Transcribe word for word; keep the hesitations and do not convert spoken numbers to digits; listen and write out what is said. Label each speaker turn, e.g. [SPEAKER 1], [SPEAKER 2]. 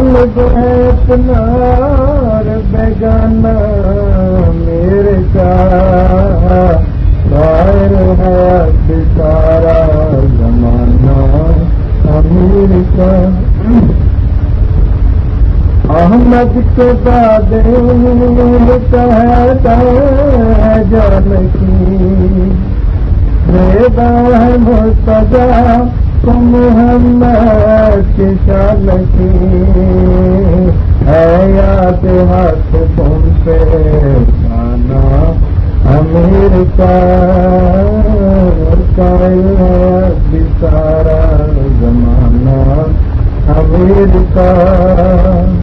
[SPEAKER 1] अपना बेगाना मेरे का शायर है सारा जमाना अमीर का। अहमद के बाद कहता है जानकी बेदा है मुर्तजा तो मोहम्मद की शान की है याद हाथ